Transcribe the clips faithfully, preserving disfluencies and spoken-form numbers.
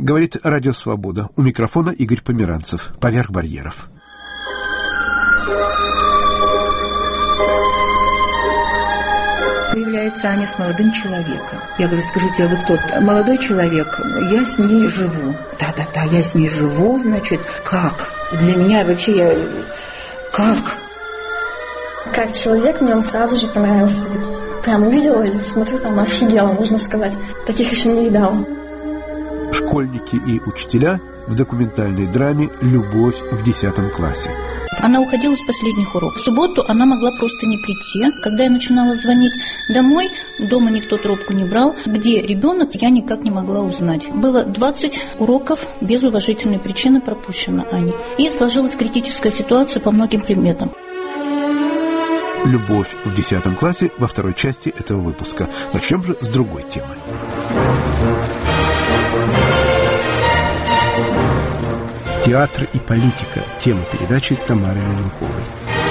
Говорит Радио Свобода. У микрофона Игорь Померанцев. Поверх барьеров. Появляется Аня с молодым человеком. Я говорю, скажите, а вы кто? Молодой человек, я с ней живу. Да-да-да, я с ней живу, значит, как? Для меня вообще я... Как? Как человек мне он сразу же понравился. Прям увидела и смотрю, там офигела, можно сказать. Таких еще не видала. Школьники и учителя в документальной драме «Любовь в десятом классе». Она уходила с последних уроков. В субботу она могла просто не прийти. Когда я начинала звонить домой, дома никто трубку не брал. Где ребенок, я никак не могла узнать. Было двадцать уроков без уважительной причины пропущено Аней. И сложилась критическая ситуация по многим предметам. «Любовь в десятом классе» во второй части этого выпуска. Начнем же с другой темы. Театр и политика. Тема передачи Тамары Ленковой.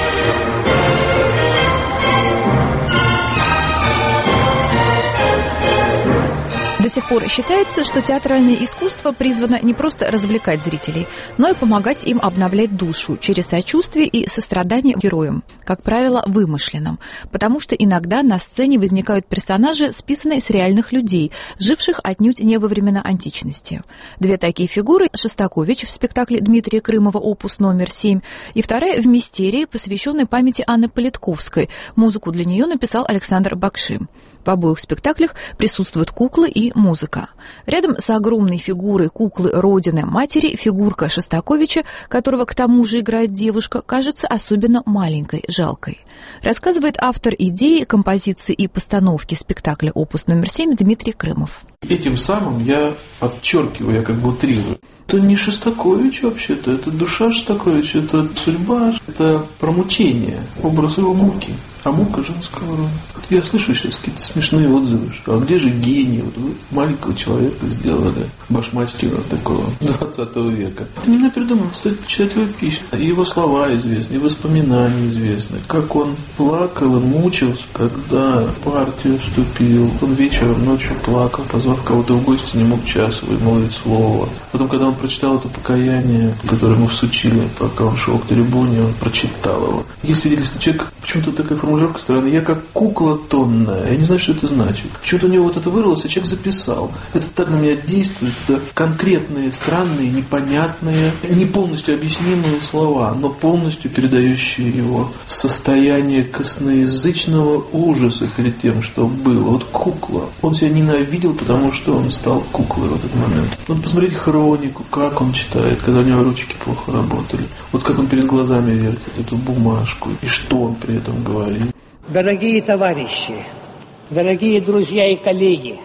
До сих пор считается, что театральное искусство призвано не просто развлекать зрителей, но и помогать им обновлять душу через сочувствие и сострадание героям, как правило, вымышленным, потому что иногда на сцене возникают персонажи, списанные с реальных людей, живших отнюдь не во времена античности. Две такие фигуры – Шостакович в спектакле Дмитрия Крымова «Опус номер семь» и вторая в «Мистерии», посвященной памяти Анны Политковской. Музыку для нее написал Александр Бакши. В обоих спектаклях присутствуют куклы и музыка. Рядом с огромной фигурой куклы Родины матери фигурка Шостаковича, которого к тому же играет девушка, кажется особенно маленькой, жалкой. Рассказывает автор идеи, композиции и постановки спектакля «Опус номер семь» Дмитрий Крымов. Этим самым я подчеркиваю, я как бы утрирую. Это не Шостакович вообще-то, это душа Шостаковича, это судьба, это про мучение, образ его муки. А мука женского рода. Вот я слышу сейчас какие-то смешные отзывы, что а где же гений? Вот вы маленького человека сделали, Башмачкина такого, двадцатого века. Это не надо придумать, стоит почитать его письма. И его слова известны, и воспоминания известны. Как он плакал и мучился, когда в партию вступил. Он вечером, ночью плакал, позвав кого-то в гости, не мог час вымолвить слово. Потом, когда он прочитал это покаяние, которое ему всучили, пока он шел к трибуне, он прочитал его. Есть свидетельство, человек, почему-то такая формулировка странная, я как кукла тонная, я не знаю, что это значит. Почему-то у него вот это вырвалось, а человек записал. Это так на меня действует, это конкретные, странные, непонятные, не полностью объяснимые слова, но полностью передающие его состояние косноязычного ужаса перед тем, что было. Вот кукла. Он себя ненавидел, потому что он стал куклой в этот момент. Вот посмотрите хронику, как он читает, когда у него ручки плохо работали. Вот как он перед глазами вертит эту бумажку, и что он при этом говорит. Дорогие товарищи, дорогие друзья и коллеги,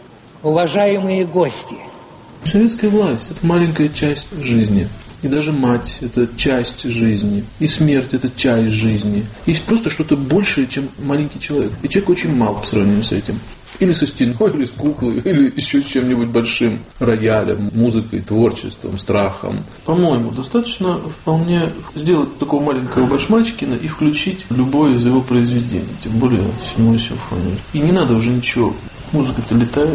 уважаемые гости. Советская власть – это маленькая часть жизни. И даже мать – это часть жизни. И смерть – это часть жизни. Есть просто что-то большее, чем маленький человек. И человек очень мал по сравнению с этим. Или со стеной, или с куклой, или еще чем-нибудь большим, роялем, музыкой, творчеством, страхом. По-моему, достаточно вполне сделать такого маленького Башмачкина и включить любое из его произведений, тем более седьмую симфонию. И не надо уже ничего, музыка-то летает.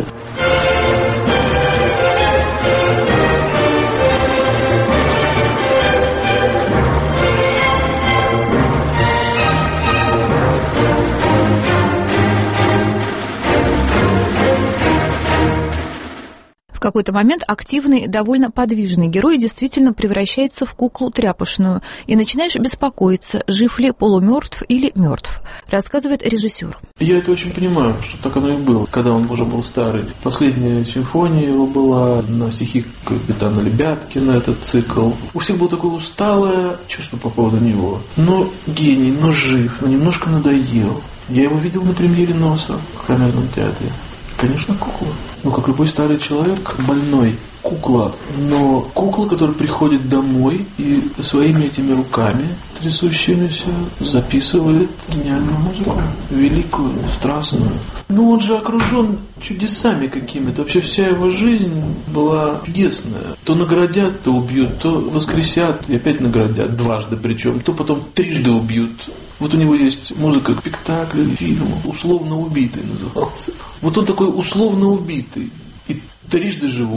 В какой-то момент активный, довольно подвижный герой действительно превращается в куклу тряпочную, и начинаешь беспокоиться, жив ли, полумертв или мертв, рассказывает режиссер. Я это очень понимаю, что так оно и было, когда он уже был старый. Последняя симфония его была на стихи капитана Лебяткина, этот цикл. У всех было такое усталое чувство по поводу него. Но гений, но жив, но немножко надоел. Я его видел на премьере «Носа» в камерном театре. Конечно, кукла. Ну, как любой старый человек, больной, кукла. Но кукла, которая приходит домой и своими этими руками, трясущимися, записывает гениальную музыку. Великую, страстную. Но он же окружен чудесами какими-то. Вообще вся его жизнь была чудесная. То наградят, то убьют, то воскресят и опять наградят. Дважды причем. То потом трижды убьют. Вот у него есть музыка к спектаклю или фильму. «Условно убитый» назывался. Вот он такой условно убитый. И трижды живой.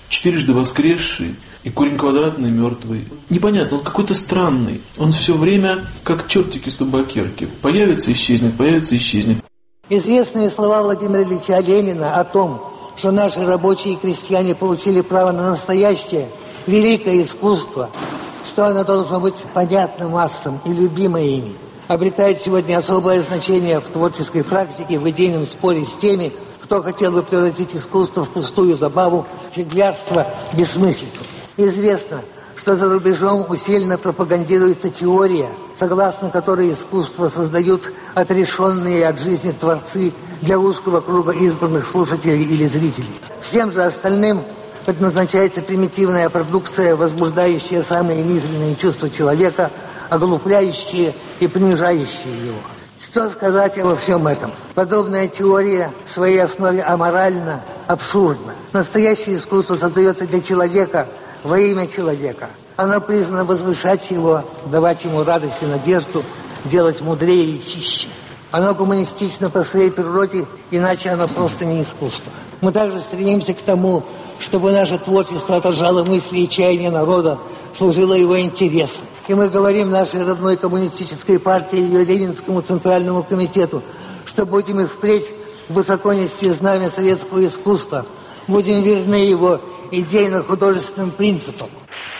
четырежды воскресший, и корень квадратный мертвый. Непонятно, он какой-то странный. Он все время как чертики с табакерки. Появится, исчезнет, появится, исчезнет. Известные слова Владимира Ильича Ленина о том, что наши рабочие и крестьяне получили право на настоящее великое искусство, что оно должно быть понятно массам и любимо ими, обретает сегодня особое значение в творческой практике, в идейном споре с теми, кто хотел бы превратить искусство в пустую забаву, фиглярство, бессмыслицу. Известно, что за рубежом усиленно пропагандируется теория, согласно которой искусство создают отрешенные от жизни творцы для узкого круга избранных слушателей или зрителей. Всем же остальным предназначается примитивная продукция, возбуждающая самые низменные чувства человека, оглупляющие и принижающие его. Что сказать обо всем этом? Подобная теория в своей основе аморальна, абсурдна. Настоящее искусство создается для человека, во имя человека. Оно призвано возвышать его, давать ему радость и надежду, делать мудрее и чище. Оно гуманистично по своей природе, иначе оно просто не искусство. Мы также стремимся к тому, чтобы наше творчество отражало мысли и чаяния народа, служило его интересам. И мы говорим нашей родной коммунистической партии и ее Ленинскому Центральному комитету, что будем и впредь высоко нести знамя советского искусства, будем верны его идейно-художественным принципам.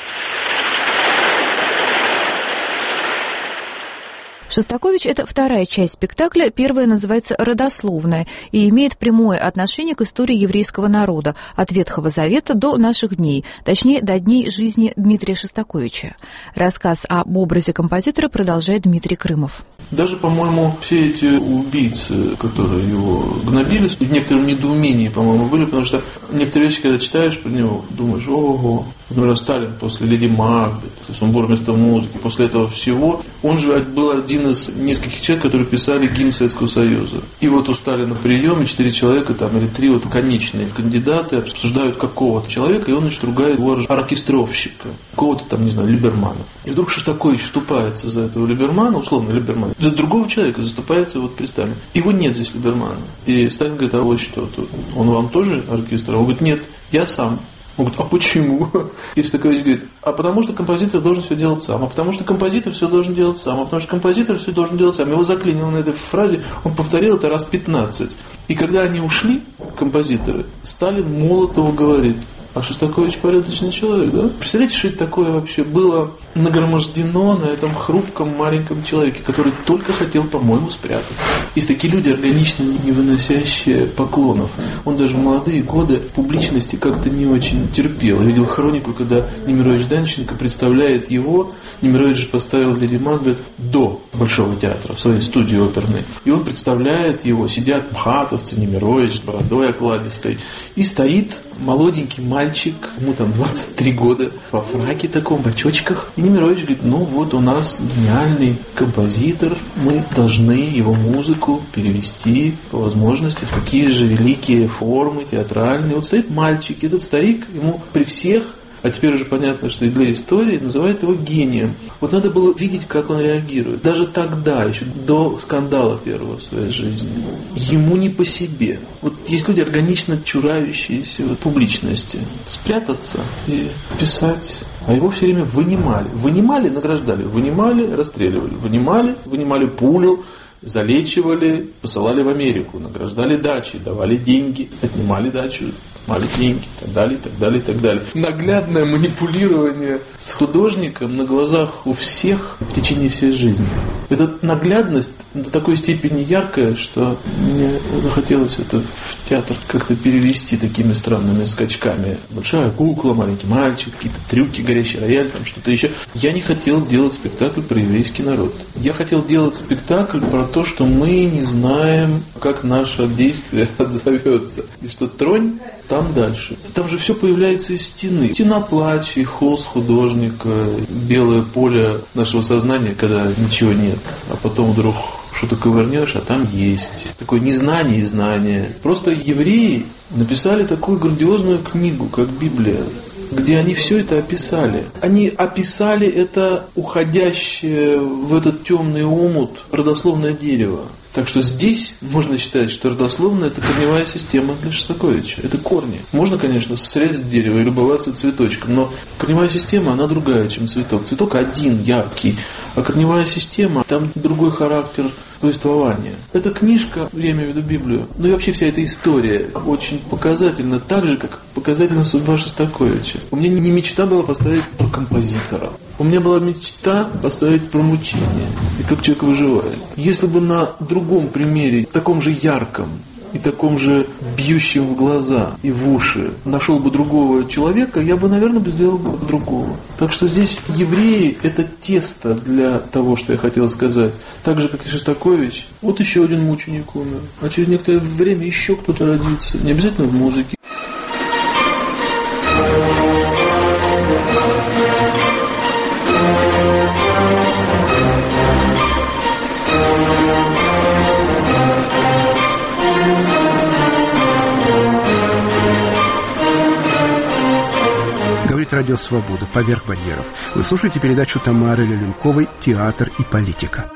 «Шостакович» — это вторая часть спектакля, первая называется «Родословная» и имеет прямое отношение к истории еврейского народа от Ветхого Завета до наших дней, точнее, до дней жизни Дмитрия Шостаковича. Рассказ об образе композитора продолжает Дмитрий Крымов. Даже, по-моему, все эти убийцы, которые его гнобили, в некотором недоумении, по-моему, были, потому что некоторые вещи, когда читаешь про него, думаешь, ого-го. Например, Сталин после «Леди Макбет», то есть он бурмистр музыки, после этого всего, он же был один из нескольких человек, которые писали гимн Советского Союза. И вот у Сталина в приеме четыре человека, там, или три вот конечные кандидаты обсуждают какого-то человека, и он, значит, ругает его оркестровщика, какого-то там, не знаю, Либермана. И вдруг Шостакович вступается за этого Либермана, условно Либермана, за другого человека заступается вот при Сталине. Его нет здесь Либермана. И Сталин говорит, а вот что, он вам тоже оркестр? Он говорит, нет, я сам. Он говорит, а почему? И Шостакович говорит, а потому что композитор должен все делать сам, а потому что композитор все должен делать сам, а потому что композитор все должен делать сам. Его заклинило на этой фразе, он повторил это раз пятнадцать. И когда они ушли, композиторы, Сталин Молотову говорит, а Шостакович порядочный человек, да? Представляете, что это такое вообще было нагромождено на этом хрупком маленьком человеке, который только хотел, по-моему, спрятаться. Есть такие люди, органично не выносящие поклонов. Он даже в молодые годы публичности как-то не очень терпел. Я видел хронику, когда Немирович Данченко представляет его, Немирович же поставил «Леди Макбет» до Большого театра, в своей студии оперной. И он представляет его, сидят мхатовцы, Немирович с бородой окладистой, и стоит молоденький мальчик, ему там двадцать три года, во фраке таком, в очочках. И Немирович говорит, ну вот у нас гениальный композитор, мы должны его музыку перевести по возможности в такие же великие формы театральные. Вот стоит мальчик, этот старик, ему при всех, а теперь уже понятно, что и для истории, называют его гением. Вот надо было видеть, как он реагирует. Даже тогда, еще до скандала первого в своей жизни, ему не по себе. Вот есть люди, органично чурающиеся вот, публичности. Спрятаться и писать. А его все время вынимали. Вынимали, награждали. Вынимали, расстреливали. Вынимали, вынимали пулю, залечивали, посылали в Америку. Награждали дачи, давали деньги, отнимали дачу, отнимали деньги, и так далее, и так далее, и так далее. Наглядное манипулирование с художником на глазах у всех в течение всей жизни. Эта наглядность до такой степени яркая, что мне захотелось это в театр как-то перевести такими странными скачками. Большая кукла, маленький мальчик, какие-то трюки, горящий рояль, там что-то еще. Я не хотел делать спектакль про еврейский народ. Я хотел делать спектакль про то, что мы не знаем, как наше действие отзовется. И что тронь там дальше. Там же все появляется из стены. Стена плача, холст художника, белое поле нашего сознания, когда ничего нет. А потом вдруг что-то ковырнешь, а там есть. Такое незнание и знание. Просто евреи написали такую грандиозную книгу, как Библия, где они все это описали. Они описали это уходящее в этот темный омут родословное дерево. Так что здесь можно считать, что родословно – это корневая система для Шостаковича. Это корни. Можно, конечно, срезать дерево и любоваться цветочком, но корневая система, она другая, чем цветок. Цветок один, яркий, а корневая система, там другой характер повествования. Эта книжка, я имею в виду Библию, ну и вообще вся эта история очень показательна, так же, как показательна судьба Шостаковича. У меня не мечта была поставить композитора. У меня была мечта поставить про мучение и как человек выживает. Если бы на другом примере, таком же ярком и таком же бьющем в глаза и в уши нашел бы другого человека, я бы, наверное, бы сделал бы другого. Так что здесь евреи – это тесто для того, что я хотел сказать. Так же, как и Шостакович. Вот еще один мученик умер. А через некоторое время еще кто-то родится. Не обязательно в музыке. Радио «Свобода», «Поверх барьеров». Вы слушаете передачу Тамары Люленковой «Театр и политика».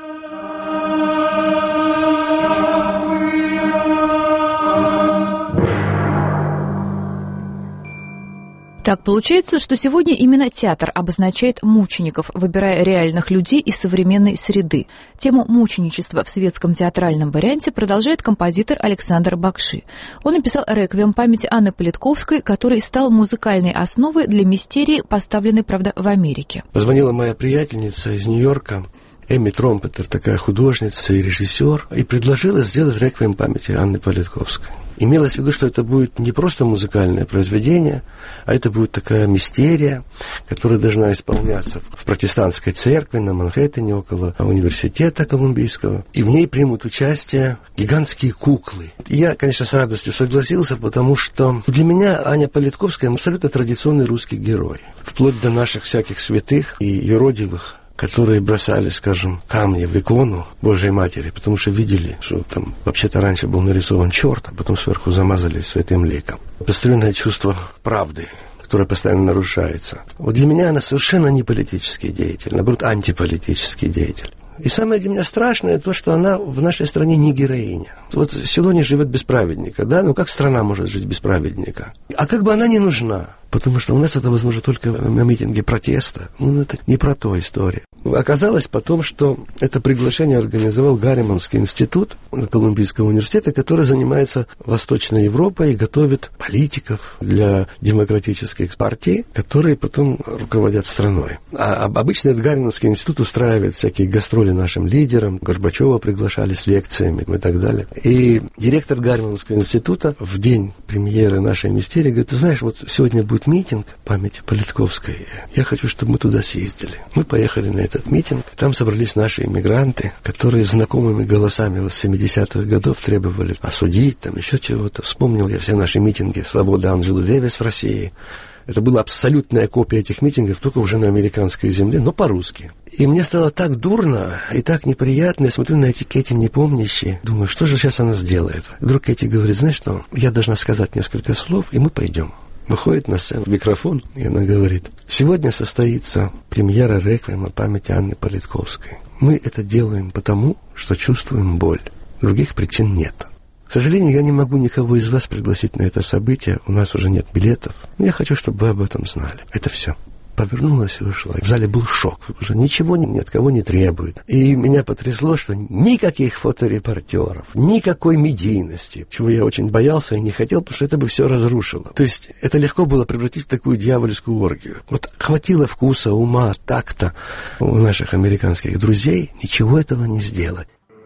Так получается, что сегодня именно театр обозначает мучеников, выбирая реальных людей из современной среды. Тему мученичества в светском театральном варианте продолжает композитор Александр Бакши. Он написал реквием памяти Анны Политковской, который стал музыкальной основой для мистерии, поставленной, правда, в Америке. Позвонила моя приятельница из Нью-Йорка, Эми Тромпетер, такая художница и режиссер, и предложила сделать реквием памяти Анны Политковской. Имелось в виду, что это будет не просто музыкальное произведение, а это будет такая мистерия, которая должна исполняться в протестантской церкви на Манхэттене около университета Колумбийского. И в ней примут участие гигантские куклы. И я, конечно, с радостью согласился, потому что для меня Аня Политковская абсолютно традиционный русский герой. Вплоть до наших всяких святых и юродивых, которые бросали, скажем, камни в икону Божьей Матери, потому что видели, что там вообще-то раньше был нарисован черт, а потом сверху замазали святым ликом. Постоянное чувство правды, которое постоянно нарушается. Вот для меня она совершенно не политический деятель, наоборот, антиполитический деятель. И самое для меня страшное то, что она в нашей стране не героиня. Вот село не живет без праведника, да? Ну как страна может жить без праведника? А как бы она не нужна, потому что у нас это возможно только на митинге протеста. Ну это не про то история. Оказалось потом, что это приглашение организовал Гарриманский институт Колумбийского университета, который занимается Восточной Европой и готовит политиков для демократических партий, которые потом руководят страной. А обычно этот Гарриманский институт устраивает всякие гастроли нашим лидерам. Горбачева приглашали с лекциями и так далее. И директор Гарриманского института в день премьеры нашей мистерии говорит: ты знаешь, вот сегодня будет митинг памяти Политковской. Я хочу, чтобы мы туда съездили. Мы поехали на этот митинг. Там собрались наши иммигранты, которые знакомыми голосами с семидесятых годов требовали осудить, там еще чего-то. Вспомнил я все наши митинги «Свобода» Анджелы Дэвис в России. Это была абсолютная копия этих митингов, только уже на американской земле, но по-русски. И мне стало так дурно и так неприятно. Я смотрю на эти Кэти непомнящие. Думаю, что же сейчас она сделает? Вдруг Кэти говорит: знаешь что, я должна сказать несколько слов, и мы пойдем. Выходит на сцену, в микрофон, и она говорит: сегодня состоится премьера реквиема памяти Анны Политковской. Мы это делаем потому, что чувствуем боль. Других причин нет. К сожалению, я не могу никого из вас пригласить на это событие. У нас уже нет билетов. Но я хочу, чтобы вы об этом знали. Это все. Повернулась и ушла. В зале был шок. Уже ничего ни от кого не требует. И меня потрясло, что никаких фоторепортеров, никакой медийности, чего я очень боялся и не хотел, потому что это бы все разрушило. То есть это легко было превратить в такую дьявольскую оргию. Вот хватило вкуса, ума, такта у наших американских друзей ничего этого не сделать.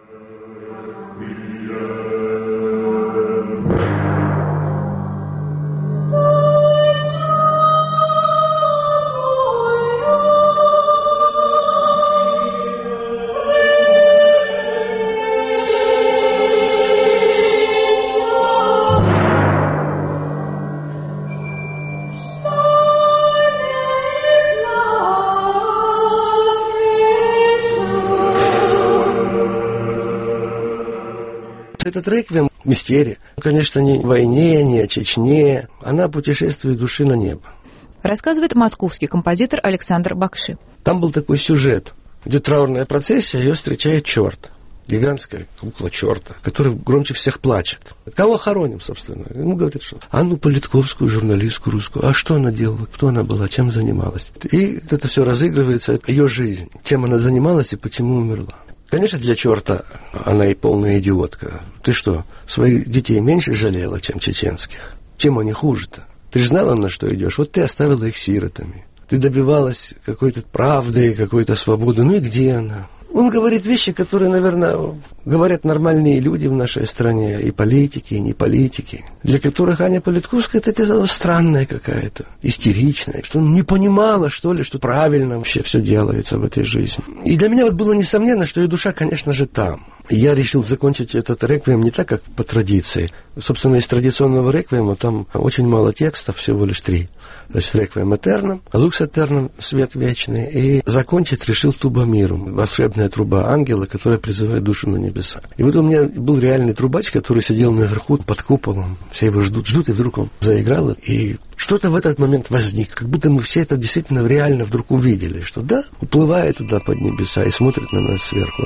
Этот реквием, мистерия, конечно, не о войне, не о Чечне, она о путешествии души на небо. Рассказывает московский композитор Александр Бакши. Там был такой сюжет. Идет траурная процессия, ее встречает черт. гигантская кукла черта, которая громче всех плачет. Кого хороним, собственно? Ему говорят, что Анну Политковскую, журналистку русскую. А что она делала? Кто она была? Чем занималась? И это все разыгрывается, это ее жизнь. Чем она занималась и почему умерла. Конечно, для черта она и полная идиотка. Ты что, своих детей меньше жалела, чем чеченских? Чем они хуже-то? Ты же знала, на что идешь. Вот ты оставила их сиротами. Ты добивалась какой-то правды, какой-то свободы. Ну и где она? Он говорит вещи, которые, наверное, говорят нормальные люди в нашей стране, и политики, и не политики, для которых Аня Политковская это странная какая-то, истеричная, что он не понимала, что ли, что правильно вообще все делается в этой жизни. И для меня вот было несомненно, что ее душа, конечно же, там. И я решил закончить этот реквием не так, как по традиции. Собственно, из традиционного реквиема там очень мало текстов, всего лишь три. Значит, реквием этерном, лукс этерном, свет вечный, и закончить решил туба мирум, волшебная труба ангела, которая призывает душу на небеса. И вот у меня был реальный трубач, который сидел наверху под куполом, все его ждут, ждут, и вдруг он заиграл, и что-то в этот момент возник, как будто мы все это действительно реально вдруг увидели, что да, уплывает туда под небеса и смотрит на нас сверху.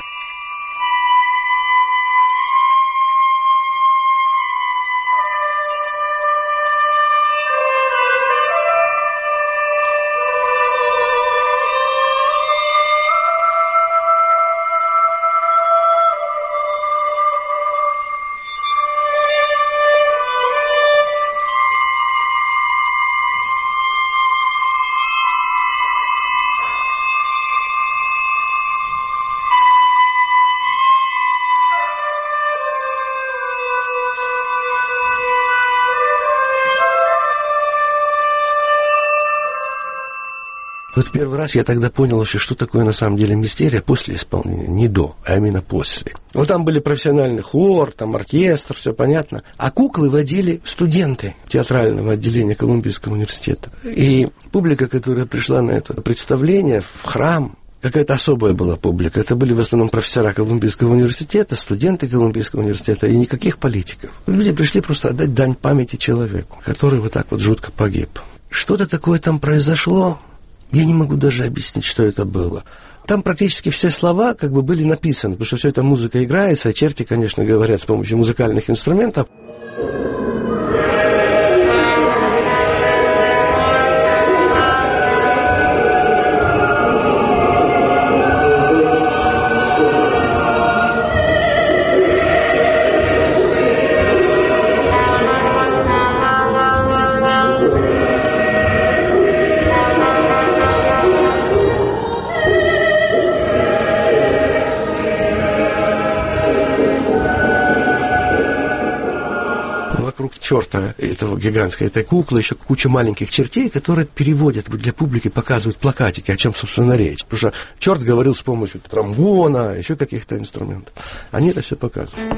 Вот в первый раз я тогда понял вообще, что такое на самом деле мистерия после исполнения, не до, а именно после. Вот там были профессиональный хор, там оркестр, все понятно. А куклы водили студенты театрального отделения Колумбийского университета. И публика, которая пришла на это представление в храм, какая-то особая была публика. Это были в основном профессора Колумбийского университета, студенты Колумбийского университета и никаких политиков. Люди пришли просто отдать дань памяти человеку, который вот так вот жутко погиб. Что-то такое там произошло. Я не могу даже объяснить, что это было. Там практически все слова как бы были написаны, потому что все это музыка играется, а черти, конечно, говорят с помощью музыкальных инструментов. Черта, этого гигантской, этой куклы, еще куча маленьких чертей, которые переводят для публики, показывают плакатики, о чем, собственно, речь. Потому что черт говорил с помощью тромбона, еще каких-то инструментов. Они это все показывают.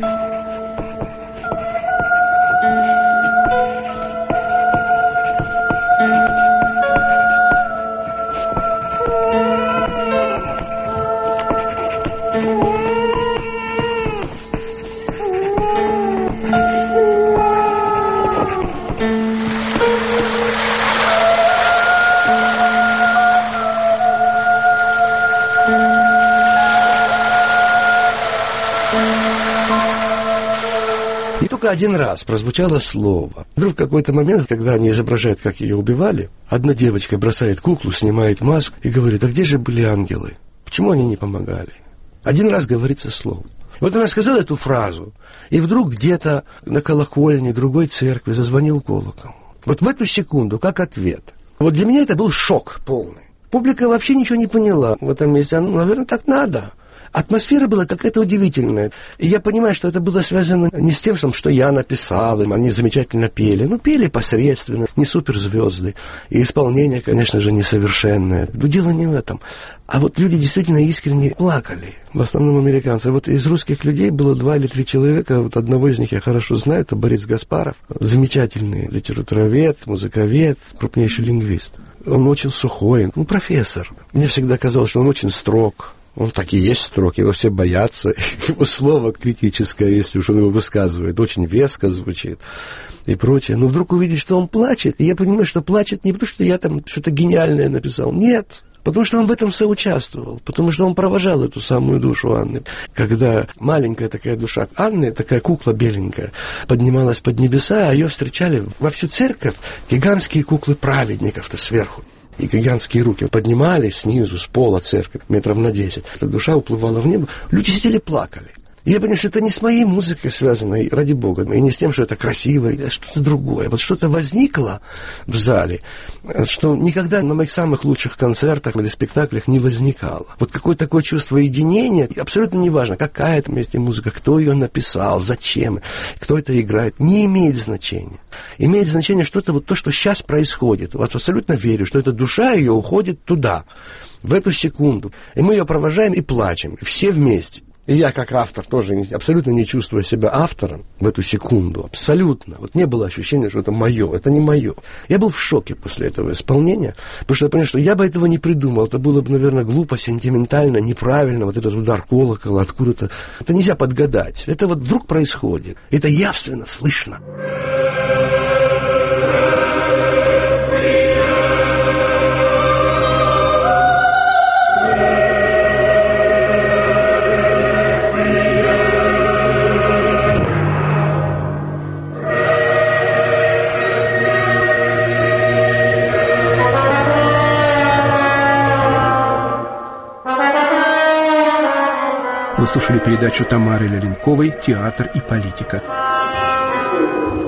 Один раз прозвучало слово. Вдруг в какой-то момент, когда они изображают, как ее убивали, одна девочка бросает куклу, снимает маску и говорит: а где же были ангелы? Почему они не помогали? Один раз говорится слово. Вот она сказала эту фразу, и вдруг где-то на колокольне другой церкви зазвонил колокол. Вот в эту секунду, как ответ. Вот для меня это был шок полный. Публика вообще ничего не поняла в этом месте. Ну, наверное, так надо. Атмосфера была какая-то удивительная. И я понимаю, что это было связано не с тем, что я написал, им они замечательно пели. Ну, пели посредственно, не суперзвезды. И исполнение, конечно же, несовершенное. Но дело не в этом. А вот люди действительно искренне плакали. В основном американцы. Вот из русских людей было два или три человека. Вот одного из них я хорошо знаю. Это Борис Гаспаров. Замечательный литературовед, музыковед, крупнейший лингвист. Он очень сухой. Ну, профессор. Мне всегда казалось, что он очень строг. Он так и есть строг, его все боятся. Его слово критическое, если уж он его высказывает, очень веско звучит и прочее. Но вдруг увидеть, что он плачет, и я понимаю, что плачет не потому, что я там что-то гениальное написал. Нет, Потому что он в этом соучаствовал, потому что он провожал эту самую душу Анны. Когда маленькая такая душа Анны, такая кукла беленькая, поднималась под небеса, а ее встречали во всю церковь гигантские куклы праведников-то сверху. И гигантские руки поднимали снизу, с пола церкви, метров на десять. Эта душа уплывала в небо. Люди сидели, плакали. И я понял, что это не с моей музыкой связано, и ради Бога, и не с тем, что это красиво, а что-то другое. Вот что-то возникло в зале, что никогда на моих самых лучших концертах или спектаклях не возникало. Вот какое-то такое чувство единения, абсолютно неважно, какая это вместе музыка, кто ее написал, зачем, кто это играет, не имеет значения. Имеет значение что-то, вот то, что сейчас происходит. Вот абсолютно верю, что эта душа ее уходит туда, в эту секунду. И мы ее провожаем и плачем, все вместе. И я, как автор, тоже абсолютно не чувствую себя автором в эту секунду. Абсолютно. Вот не было ощущения, что это мое. Это не мое. Я был в шоке после этого исполнения, потому что я понял, что я бы этого не придумал. Это было бы, наверное, глупо, сентиментально, неправильно. Вот этот удар колокола откуда-то. Это нельзя подгадать. Это вот вдруг происходит. Это явственно слышно. Вы слушали передачу Тамары Леленковой «Театр и политика».